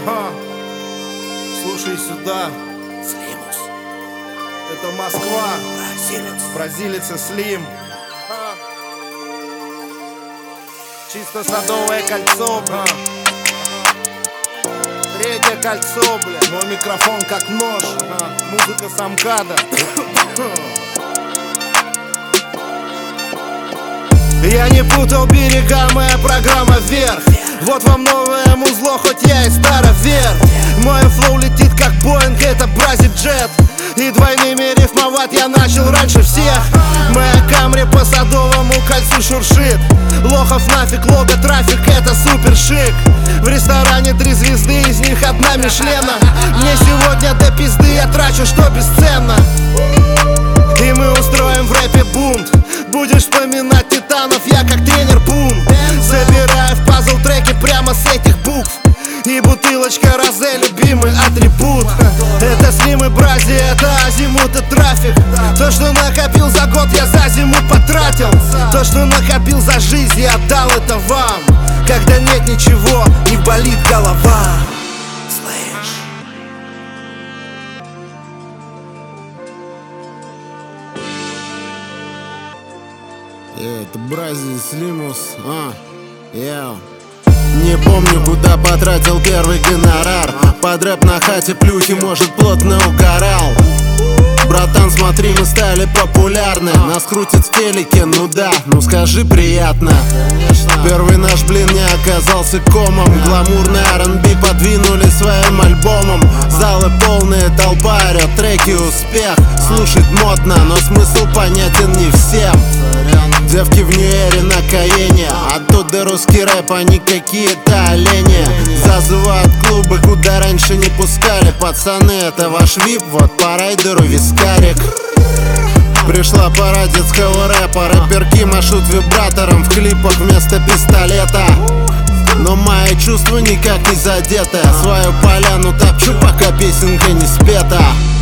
Слушай сюда, Слимус, это Москва, бразилец. бразилец и Слим. Чисто Садовое кольцо, третье кольцо, бля. Мой микрофон как нож, музыка Самкада. Я не путал берега, моя программа вверх. Вот вам новое музло, хоть я и старовер. Мой флоу летит как Боинг, это Бразит-джет. И двойными рифмовать я начал раньше всех. Моя Камри по Садовому кольцу шуршит. Лохов нафиг, лого, трафик, это супер шик. В ресторане 3 звезды, из них 1 Мишлена. Мне сегодня до пизды, я трачу, что бесценно. И мы устроим в рэпе бунт. Будешь вспоминать титанов, я как тренер бум. Забираю в пазл треки прямо с этих букв. И бутылочка розе, любимый атрибут. Это Слим и Брази, это азимут и трафик. То, что накопил за год, я за зиму потратил. То, что накопил за жизнь, я отдал это вам. Когда нет ничего, не болит голова. Слышь, Это Брази, Слимус, Не помню, куда потратил первый гонорар. Под рэп на хате плюхи, может, плотно угорал. Братан, смотри, мы стали популярны. Нас крутят в телеке, ну да, ну скажи приятно. Первый наш блин не оказался комом. Гламурный R&B подвинули своим альбомом. Залы полные, толпа орёт, треки успех. Слушать модно, но смысл понятен не всем. Девки в Нью-Эре на Каене, оттуда русский рэп, они какие-то олени. Зазывают клубы, куда раньше не пускали. Пацаны, это ваш вип, вот по райдеру вискарик. Пришла пора детского рэпа. Рэперки машут вибратором в клипах вместо пистолета. Но мои чувства никак не задеты. Свою поляну топчу, пока песенка не спета.